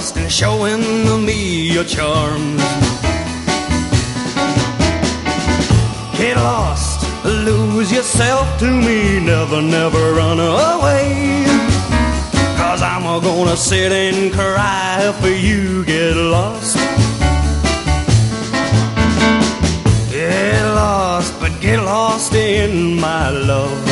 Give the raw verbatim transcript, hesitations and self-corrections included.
lost and showing me your charms. Get lost, lose yourself to me, never, never run away. Cause I'm gonna sit and cry for you. Get lost. Get lost, but get lost in my love.